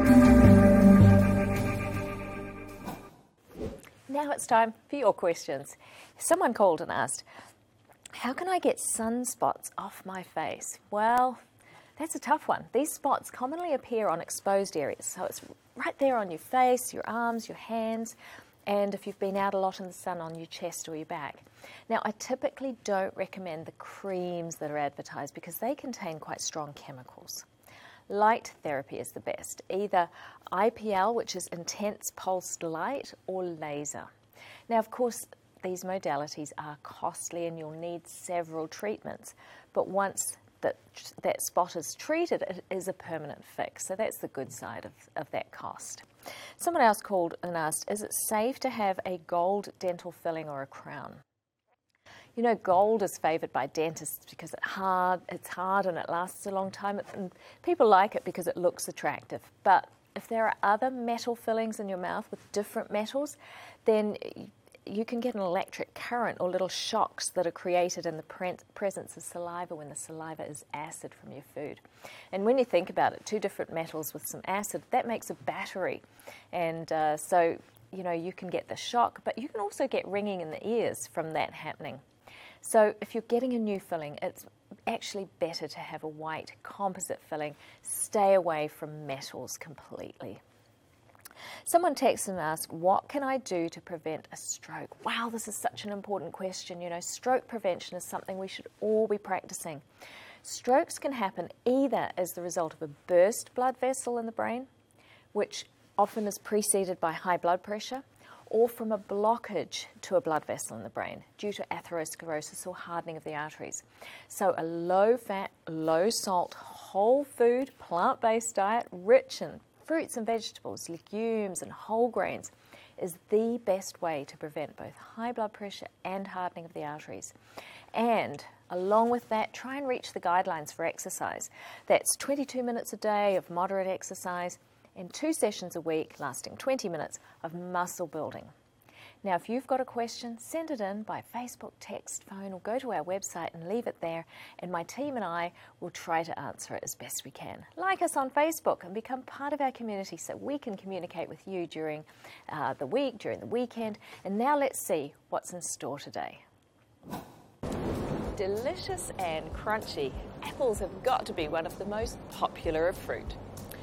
[SPEAKER 1] Now it's time for your questions. Someone called and asked, how can I get sunspots off my face? Well, that's a tough one. These spots commonly appear on exposed areas, so it's right there on your face, your arms, your hands, and if you've been out a lot in the sun, on your chest or your back. Now, I typically don't recommend the creams that are advertised because they contain quite strong chemicals. Light therapy is the best, either I P L, which is intense pulsed light, or laser. Now, of course, these modalities are costly and you'll need several treatments, but once that, that spot is treated, it is a permanent fix. So that's the good side of, of that cost. Someone else called and asked, is it safe to have a gold dental filling or a crown? You know, gold is favoured by dentists because it's hard, it's hard and it lasts a long time. And people like it because it looks attractive. But if there are other metal fillings in your mouth with different metals, then you can get an electric current or little shocks that are created in the pre- presence of saliva when the saliva is acid from your food. And when you think about it, two different metals with some acid, that makes a battery. And uh, so, you know, you can get the shock, but you can also get ringing in the ears from that happening. So if you're getting a new filling, it's actually better to have a white composite filling. Stay away from metals completely. Someone texts and asks, what can I do to prevent a stroke? Wow, this is such an important question. You know, stroke prevention is something we should all be practicing. Strokes can happen either as the result of a burst blood vessel in the brain, which often is preceded by high blood pressure, or from a blockage to a blood vessel in the brain due to atherosclerosis or hardening of the arteries. So a low-fat, low-salt, whole food, plant-based diet, rich in fruits and vegetables, legumes and whole grains, is the best way to prevent both high blood pressure and hardening of the arteries. And Along with that, try and reach the guidelines for exercise. That's twenty-two minutes a day of moderate exercise and two sessions a week lasting twenty minutes of muscle building. Now, if you've got a question, send it in by Facebook, text, phone, or go to our website and leave it there, and my team and I will try to answer it as best we can. Like us on Facebook and become part of our community so we can communicate with you during uh, the week, during the weekend. And now let's see what's in store today. Delicious and crunchy, apples have got to be one of the most popular of fruit.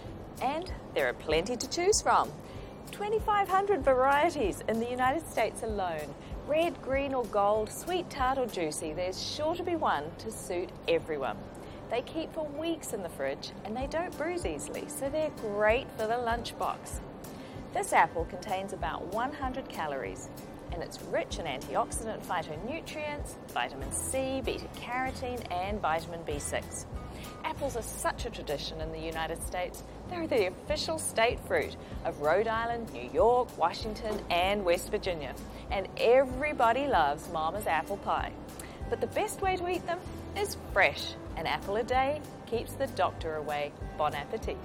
[SPEAKER 1] And there are plenty to choose from. twenty-five hundred varieties in the United States alone. Red, green or gold, sweet, tart or juicy, there's sure to be one to suit everyone. They keep for weeks in the fridge and they don't bruise easily, so they're great for the lunchbox. This apple contains about one hundred calories and it's rich in antioxidant phytonutrients, vitamin C, beta-carotene and vitamin B six. Apples are such a tradition in the United States. They're the official state fruit of Rhode Island, New York, Washington, and West Virginia. And everybody loves Mama's apple pie. But the best way to eat them is fresh. An apple a day keeps the doctor away. Bon appetit.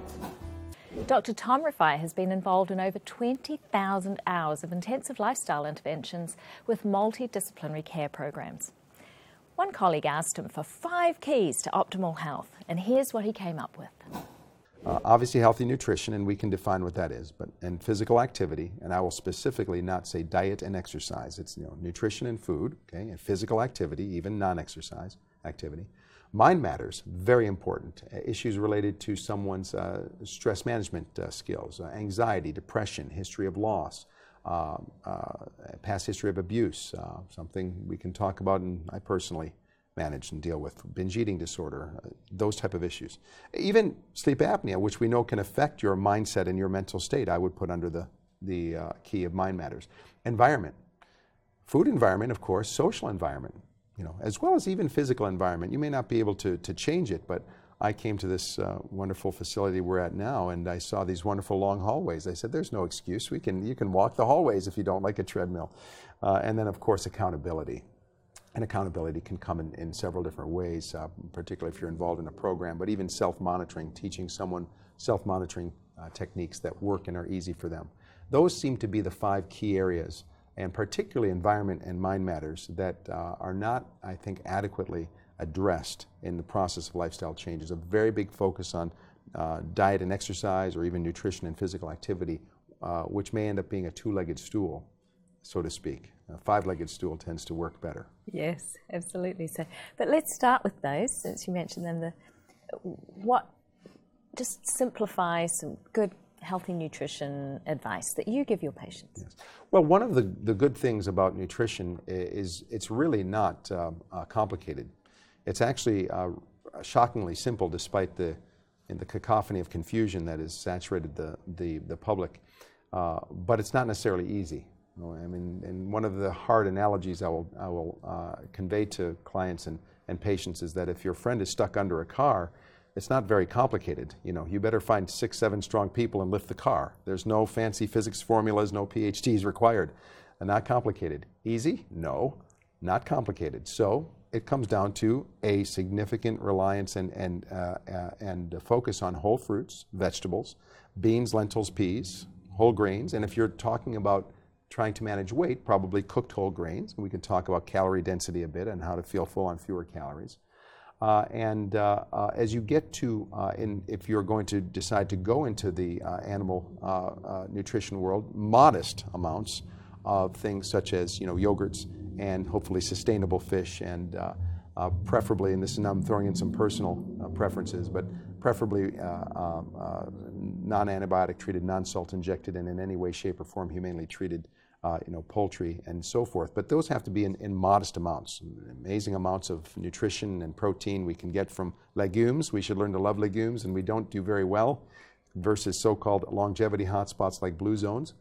[SPEAKER 1] Doctor Tom Rafai has been involved in over twenty thousand hours of intensive lifestyle interventions with multidisciplinary care programs. One colleague asked him for five keys to optimal health, and here's what he came up with.
[SPEAKER 2] Uh, obviously healthy nutrition, and we can define what that is, but and physical activity, and I will specifically not say diet and exercise. It's you know nutrition and food, okay, and physical activity, even non-exercise activity. Mind matters, very important. Uh, issues related to someone's uh, stress management uh, skills, uh, anxiety, depression, history of loss, uh, uh, past history of abuse, uh, something we can talk about and I personally manage and deal with, binge eating disorder, uh, those type of issues. Even sleep apnea, which we know can affect your mindset and your mental state, I would put under the, the uh, key of mind matters. Environment, food environment, of course, social environment, you know, as well as even physical environment. You may not be able to, to change it, but I came to this uh, wonderful facility we're at now, and I saw these wonderful long hallways. I said, there's no excuse. We can, you can walk the hallways if you don't like a treadmill. Uh, and then, of course, accountability. And accountability can come in, in several different ways, uh, particularly if you're involved in a program, but even self-monitoring, teaching someone self-monitoring uh, techniques that work and are easy for them. Those seem to be the five key areas, and particularly environment and mind matters, that uh, are not, I think, adequately addressed in the process of lifestyle changes. A very big focus on uh, diet and exercise, or even nutrition and physical activity, uh, which may end up being a two-legged stool, so to speak. A five-legged stool tends to work better.
[SPEAKER 1] Yes, absolutely. So, but let's start with those, since you mentioned them. The what, just simplify some good, healthy nutrition advice that you give your patients.
[SPEAKER 2] Yes. Well, one of the, the good things about nutrition is it's really not uh, uh, complicated. It's actually uh, shockingly simple, despite the in the cacophony of confusion that has saturated the the, the public. Uh, but it's not necessarily easy. I mean, and one of the hard analogies I will, I will uh, convey to clients and, and patients is that if your friend is stuck under a car, it's not very complicated. You know, you better find six, seven strong people and lift the car. There's no fancy physics formulas, no P H Ds required. And not complicated. Easy? No, not complicated. So it comes down to a significant reliance and, and, uh, uh, and focus on whole fruits, vegetables, beans, lentils, peas, whole grains. And if you're talking about trying to manage weight, probably cooked whole grains. We can talk about calorie density a bit and how to feel full on fewer calories. Uh, and uh, uh, as you get to, uh, in, if you're going to decide to go into the uh, animal uh, uh, nutrition world, modest amounts of things such as, you know, yogurts and hopefully sustainable fish, and uh, uh, preferably, and this is now I'm throwing in some personal uh, preferences, but preferably uh, uh, uh, non-antibiotic treated, non-salt injected, and in any way, shape, or form humanely treated Uh, you know, poultry and so forth. But those have to be in, in modest amounts. Amazing amounts of nutrition and protein we can get from legumes. We should learn to love legumes, and we don't do very well, versus so-called longevity hotspots like blue zones.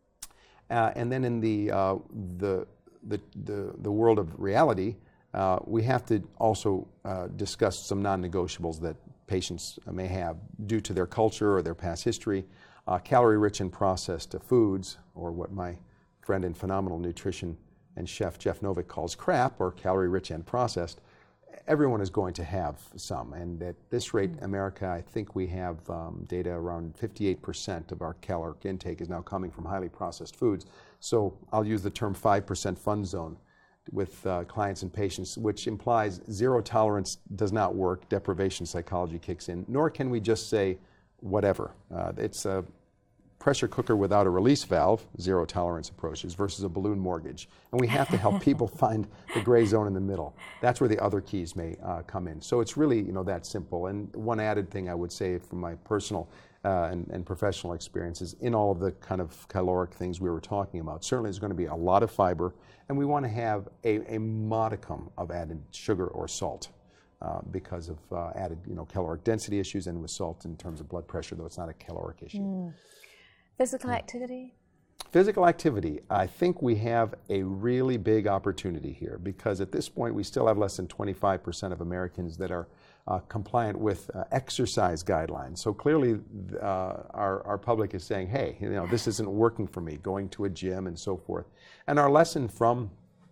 [SPEAKER 2] Uh, and then in the, uh, the, the, the, the world of reality, uh, we have to also uh, discuss some non-negotiables that patients may have due to their culture or their past history. Uh, calorie-rich and processed foods, or what my friend in phenomenal nutrition and chef Jeff Novick calls crap, or calorie rich and processed, everyone is going to have some, and at this rate,
[SPEAKER 3] Mm.
[SPEAKER 2] America, I think we have um, data around fifty-eight percent of our caloric intake is now coming from highly processed foods. So I'll use the term five percent fun zone with uh, clients and patients, which implies zero tolerance does not work, deprivation psychology kicks in, nor can we just say whatever. Uh, it's a pressure cooker without a release valve, zero tolerance approaches, versus a balloon mortgage. And we have to help people find the gray zone in the middle. That's where the other keys may uh, come in. So it's really, you know, that simple. And one added thing I would say from my personal uh, and, and professional experiences in all of the kind of caloric things we were talking about, certainly there's going to be a lot of fiber, and we want to have a, a modicum of added sugar or salt. Uh, because of uh, added, you know, caloric density issues, and with salt in terms of blood pressure, though it's not a caloric issue.
[SPEAKER 1] Mm. Physical activity?
[SPEAKER 2] Physical activity, I think we have a really big opportunity here, because at this point we still have less than twenty-five percent of Americans that are uh, compliant with uh, exercise guidelines. So clearly uh, our, our public is saying, hey, you know, this isn't working for me, going to a gym and so forth. And our lesson from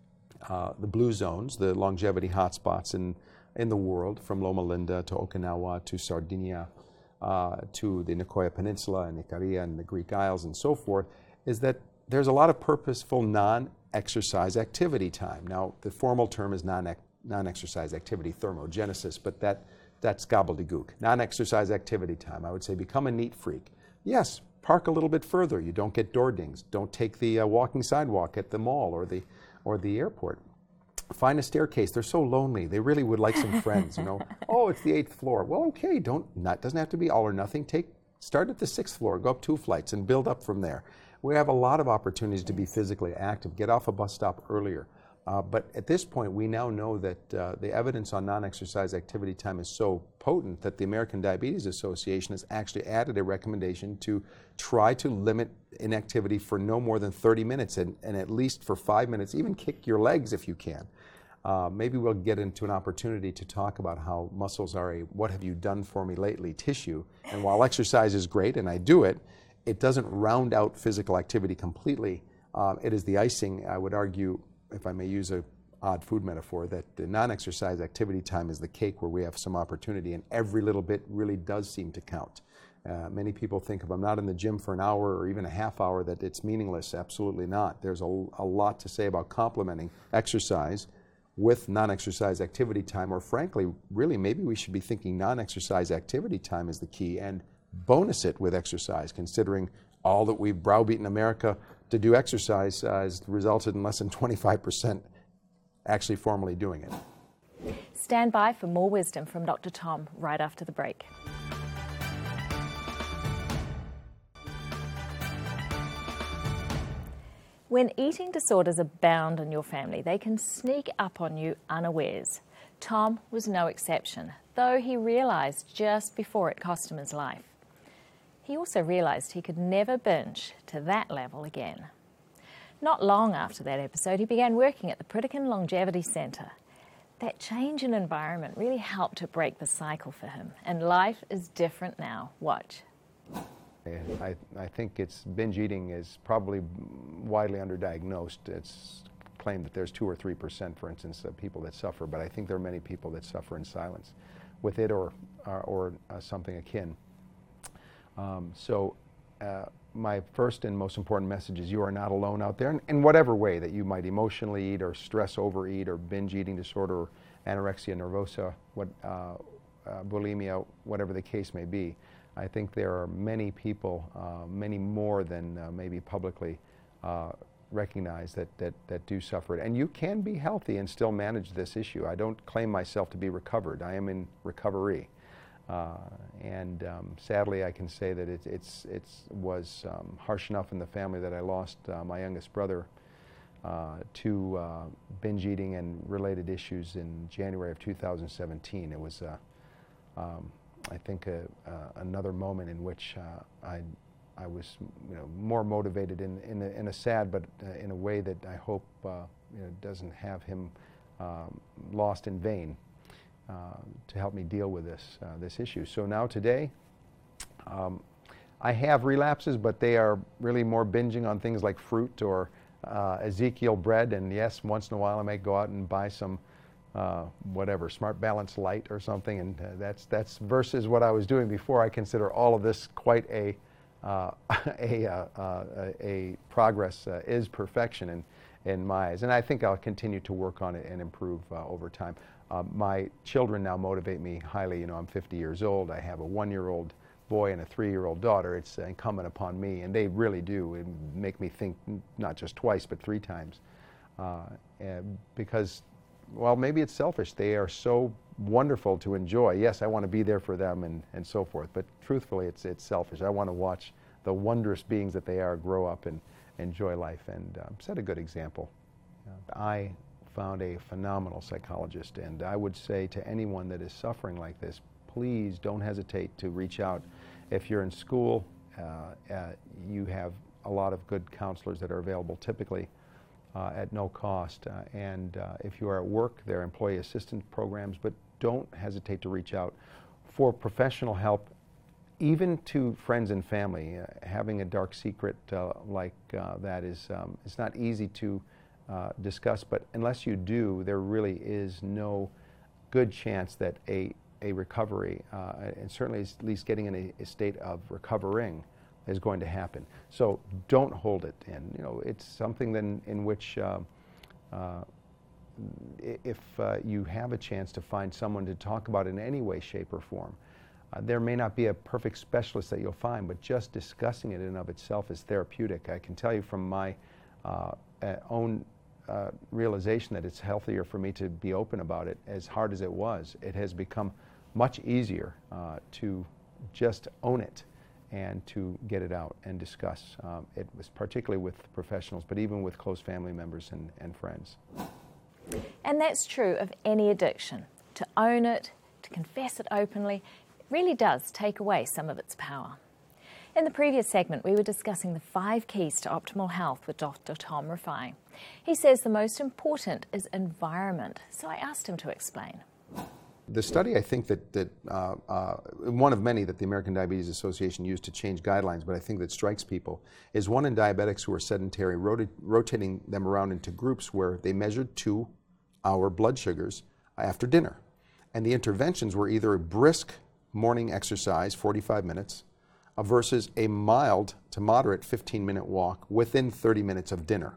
[SPEAKER 2] uh, the blue zones, the longevity hotspots in, in the world, from Loma Linda to Okinawa to Sardinia, Uh, to the Nicoya Peninsula and Icaria and the Greek Isles and so forth, is that there's a lot of purposeful non-exercise activity time. Now, the formal term is non non-exercise activity thermogenesis, but that that's gobbledygook. Non-exercise activity time, I would say become a neat freak. Yes, park a little bit further. You don't get door dings. Don't take the uh, walking sidewalk at the mall or the, or the airport. Find a staircase. They're so lonely. They really would like some friends, you know. Oh, it's the eighth floor. Well, okay, don't, not, doesn't have to be all or nothing. Take, start at the sixth floor, go up two flights and build up from there. We have a lot of opportunities to be physically active. Get off a bus stop earlier. Uh, but at this point, we now know that uh, the evidence on non-exercise activity time is so potent that the American Diabetes Association has actually added a recommendation to try to limit inactivity for no more than thirty minutes, and, and at least for five minutes, even kick your legs if you can. Uh, maybe we'll get into an opportunity to talk about how muscles are a what have you done for me lately tissue. And while exercise is great, and I do it, it doesn't round out physical activity completely. Uh, it is the icing, I would argue, if I may use a odd food metaphor, that the non-exercise activity time is the cake where we have some opportunity, and every little bit really does seem to count. Uh, many people think if I'm not in the gym for an hour or even a half hour that it's meaningless. Absolutely not. There's a, a lot to say about complementing exercise with non-exercise activity time, or frankly, really maybe we should be thinking non-exercise activity time is the key and bonus it with exercise, considering all that we've browbeaten America to do exercise uh, has resulted in less than twenty-five percent actually formally doing it.
[SPEAKER 1] Stand by for more wisdom from Doctor Tom right after the break. When eating disorders abound in your family, they can sneak up on you unawares. Tom was no exception, though he realised just before it cost him his life. He also realised he could never binge to that level again. Not long after that episode, he began working at the Pritikin Longevity Centre. That change in environment really helped to break the cycle for him, and life is different now. Watch.
[SPEAKER 2] I, I think it's binge eating is probably widely underdiagnosed. It's claimed that there's two or three percent, for instance, of people that suffer, but I think there are many people that suffer in silence with it or or, or uh, something akin. Um, so uh, my first and most important message is you are not alone out there, in, in whatever way that you might emotionally eat or stress overeat or binge eating disorder or anorexia nervosa, what, uh, uh, bulimia, whatever the case may be. I think there are many people, uh, many more than uh, maybe publicly uh, recognize that, that, that do suffer it. And you can be healthy and still manage this issue. I don't claim myself to be recovered. I am in recovery. Uh, and um, sadly, I can say that it it's, it's was um, harsh enough in the family that I lost uh, my youngest brother uh, to uh, binge eating and related issues in January of two thousand seventeen. It was uh, um, I think a, uh, another moment in which uh, I, I was, you know, more motivated in in a, in a sad, but uh, in a way that I hope uh, you know, doesn't have him um, lost in vain, uh, to help me deal with this uh, this issue. So now today, um, I have relapses, but they are really more binging on things like fruit or uh, Ezekiel bread. And yes, once in a while I may go out and buy some uh, whatever, Smart Balance Light or something, and uh, that's that's versus what I was doing before. I consider all of this quite a uh, a, uh, uh, a progress uh, is perfection in in my eyes, and I think I'll continue to work on it and improve uh, over time. Uh, my children now motivate me highly. You know, I'm fifty years old. I have a one-year-old boy and a three-year-old daughter. It's incumbent upon me, and they really do and make me think not just twice but three times, uh, because, well, maybe it's selfish. They are so wonderful to enjoy. Yes, I want to be there for them and, and so forth, but truthfully, it's it's selfish. I want to watch the wondrous beings that they are grow up and enjoy life and uh, set a good example. Uh, I found a phenomenal psychologist, and I would say to anyone that is suffering like this, please don't hesitate to reach out. If you're in school, uh, uh, you have a lot of good counselors that are available typically uh, at no cost. Uh, and uh, if you are at work, there are employee assistance programs, but don't hesitate to reach out for professional help, even to friends and family. Uh, having a dark secret uh, like uh, that is um, it's not easy to uh, discuss, but unless you do, there really is no good chance that a a recovery, uh, and certainly at least getting in a, a state of recovering, is going to happen. So don't hold it in. You know, it's something then in which uh, uh, if uh, you have a chance to find someone to talk about in any way, shape, or form, uh, there may not be a perfect specialist that you'll find, but just discussing it in and of itself is therapeutic. I can tell you from my uh, uh, own uh, realization that it's healthier for me to be open about it. As hard as it was, it has become much easier uh, to just own it and to get it out and discuss. Um, it was particularly with professionals, but even with close family members and, and friends.
[SPEAKER 1] And that's true of any addiction. To own it, to confess it openly, really does take away some of its power. In the previous segment, we were discussing the five keys to optimal health with Doctor Tom Rafai. He says the most important is environment, so I asked him to explain.
[SPEAKER 2] The study, I think that, that uh, uh, one of many that the American Diabetes Association used to change guidelines, but I think that strikes people, is one in diabetics who are sedentary, rota rotating them around into groups where they measured two-hour blood sugars after dinner. And the interventions were either a brisk morning exercise, forty-five minutes, uh, versus a mild to moderate fifteen-minute walk within thirty minutes of dinner.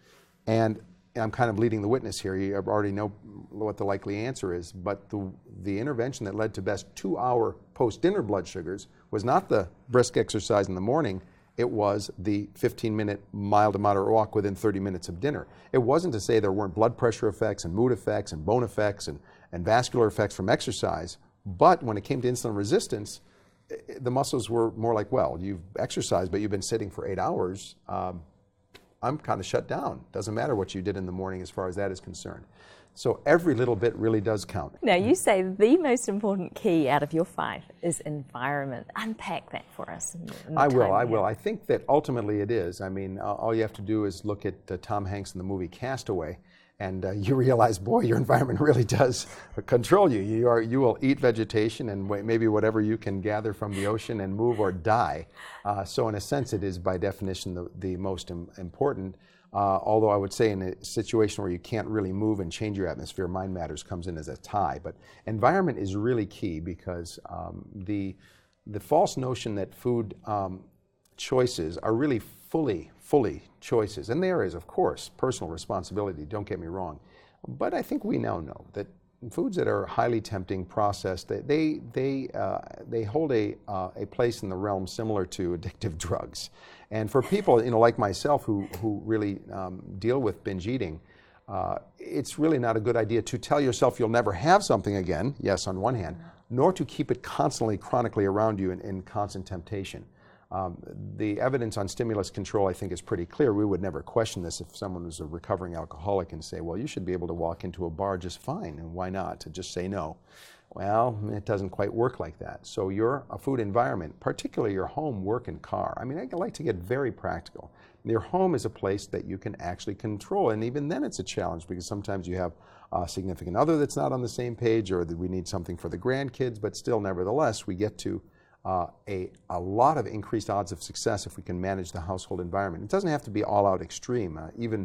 [SPEAKER 2] And I'm kind of leading the witness here. You already know what the likely answer is, but the, the intervention that led to best two-hour post-dinner blood sugars was not the brisk exercise in the morning, it was the fifteen-minute mild to moderate walk within thirty minutes of dinner. It wasn't to say there weren't blood pressure effects and mood effects and bone effects and, and vascular effects from exercise, but when it came to insulin resistance, the muscles were more like, well, you've exercised, but you've been sitting for eight hours. Um, I'm kind of shut down. Doesn't matter what you did in the morning as far as that is concerned. So every little bit really does count.
[SPEAKER 3] Now, you say the most important key out of your five is environment. Unpack that for us.
[SPEAKER 2] I will, I will. I think that ultimately it is. I mean, uh, all you have to do is look at uh, Tom Hanks in the movie Castaway, and uh, you realize, boy, your environment really does control you. You, are, you will eat vegetation and maybe whatever you can gather from the ocean and move or die. Uh, so in a sense, it is by definition the, the most im important. Uh, although I would say in a situation where you can't really move and change your atmosphere, Mind Matters comes in as a tie. But environment is really key because um, the, the false notion that food um, choices are really fully, fully choices. And there is, of course, personal responsibility, don't get me wrong. But I think we now know that foods that are highly tempting, processed, they, they, they, uh, they hold a, uh, a place in the realm similar to addictive drugs. And for people, you know, like myself who, who really um, deal with binge eating, uh, it's really not a good idea to tell yourself you'll never have something again, yes, on one hand, nor to keep it constantly, chronically around you in, in constant temptation. Um, the evidence on stimulus control, I think, is pretty clear. We would never question this if someone was a recovering alcoholic and say, well, you should be able to walk into a bar just fine, and why not? To just say no. Well, it doesn't quite work like that. So your a food environment, particularly your home, work, and car, I mean, I like to get very practical. Your home is a place that you can actually control, and even then it's a challenge because sometimes you have a significant other that's not on the same page, or that we need something for the grandkids, but still, nevertheless, we get to Uh, a, a lot of increased odds of success if we can manage the household environment. It doesn't have to be all-out extreme. Uh, even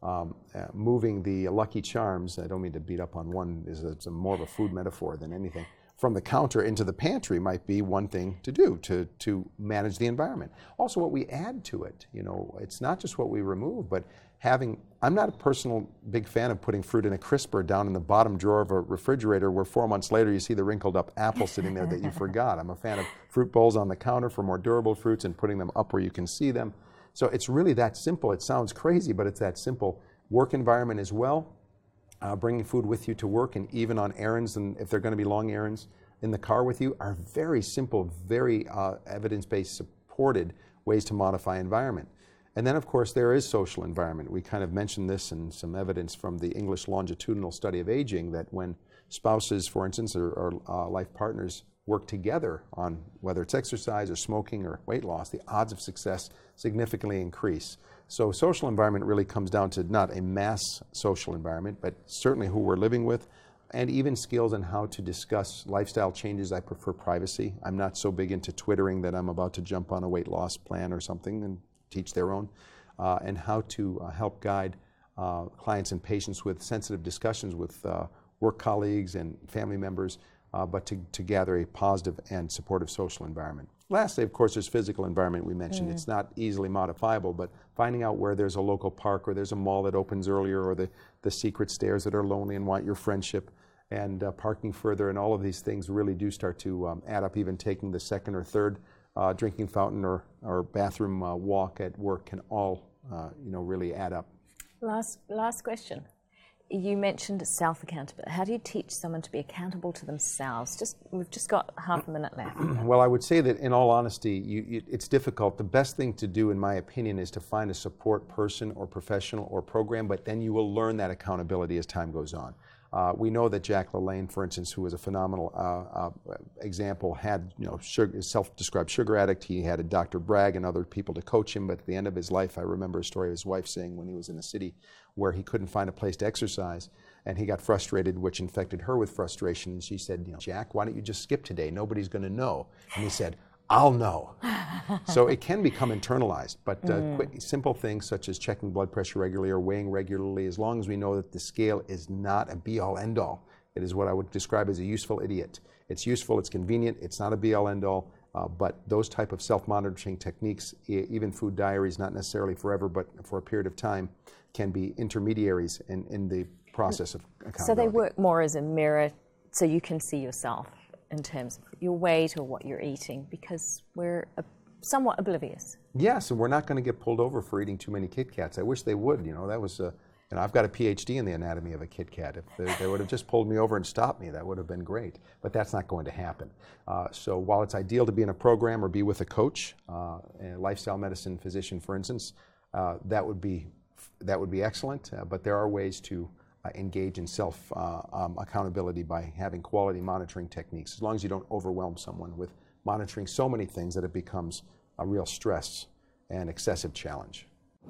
[SPEAKER 2] um, uh, moving the Lucky Charms, I don't mean to beat up on one, is it's a more of a food metaphor than anything, from the counter into the pantry might be one thing to do to, to manage the environment. Also what we add to it, you know, it's not just what we remove, but having, I'm not a personal big fan of putting fruit in a crisper down in the bottom drawer of a refrigerator where four months later you see the wrinkled up apple sitting there that you forgot. I'm a fan of fruit bowls on the counter for more durable fruits and putting them up where you can see them. So it's really that simple. It sounds crazy, but it's that simple. Work environment as well. Uh, bringing food with you to work and even on errands, and if they're going to be long errands in the car with you, are very simple, very uh, evidence-based supported ways to modify environment. And then of course there is social environment. We kind of mentioned this in some evidence from the English longitudinal study of aging, that when spouses, for instance, or, or uh, life partners work together on whether it's exercise or smoking or weight loss, the odds of success significantly increase. So social environment really comes down to not a mass social environment, but certainly who we're living with, and even skills on how to discuss lifestyle changes. I prefer privacy. I'm not so big into twittering that I'm about to jump on a weight loss plan or something and teach their own, uh, and how to uh, help guide uh, clients and patients with sensitive discussions with uh, work colleagues and family members, uh, but to, to gather a positive and supportive social environment. Lastly, of course, there's physical environment we mentioned. Mm. It's not easily modifiable, but finding out where there's a local park or there's a mall that opens earlier, or the, the secret stairs that are lonely and want your friendship, and uh, parking further, and all of these things really do start to um, add up. Even taking the second or third uh, drinking fountain or, or bathroom uh, walk at work can all uh, you know, really add up.
[SPEAKER 1] Last, last question. You mentioned self-accountability. How do you teach someone to be accountable to themselves? Just, we've just got half a minute left.
[SPEAKER 2] Well, I would say that in all honesty, you, you, it's difficult. The best thing to do, in my opinion, is to find a support person or professional or program, but then you will learn that accountability as time goes on. Uh, we know that Jack LaLanne, for instance, who was a phenomenal uh, uh, example, had, you know, sugar, self-described sugar addict. He had a Doctor Bragg and other people to coach him, but at the end of his life, I remember a story of his wife saying when he was in a city where he couldn't find a place to exercise, and he got frustrated, which infected her with frustration. And she said, you know, Jack, why don't you just skip today? Nobody's going to know. And he said, I'll know. So it can become internalized, but uh, mm. quick, simple things such as checking blood pressure regularly or weighing regularly, as long as we know that the scale is not a be-all, end-all. It is what I would describe as a useful idiot. It's useful, it's convenient, it's not a be-all, end-all, uh, but those type of self-monitoring techniques, e even food diaries, not necessarily forever, but for a period of time, can be intermediaries in, in the process of accountability.
[SPEAKER 1] So they work more as a mirror so you can see yourself in terms of your weight or what you're eating, because we're uh, somewhat oblivious.
[SPEAKER 2] Yes, and we're not going to get pulled over for eating too many Kit Kats. I wish they would. You know, that was, uh, and I've got a P H D in the anatomy of a Kit Kat. If they, they would have just pulled me over and stopped me, that would have been great. But that's not going to happen. Uh, so while it's ideal to be in a program or be with a coach, uh, a lifestyle medicine physician, for instance, uh, that would be that would be excellent. Uh, but there are ways to Uh, engage in self-accountability uh, um, by having quality monitoring techniques, as long as you don't overwhelm someone with monitoring so many things that it becomes a real stress and excessive challenge.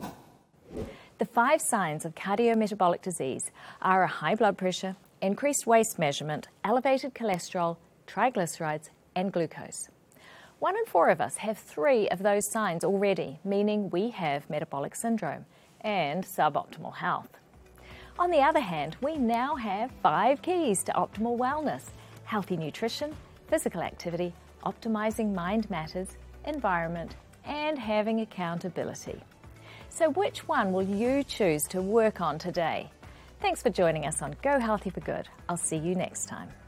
[SPEAKER 1] The five signs of cardiometabolic disease are a high blood pressure, increased waist measurement, elevated cholesterol, triglycerides, and glucose. One in four of us have three of those signs already, meaning we have metabolic syndrome and suboptimal health. On the other hand, we now have five keys to optimal wellness: healthy nutrition, physical activity, optimizing mind matters, environment, and having accountability. So which one will you choose to work on today? Thanks for joining us on Go Healthy for Good. I'll see you next time.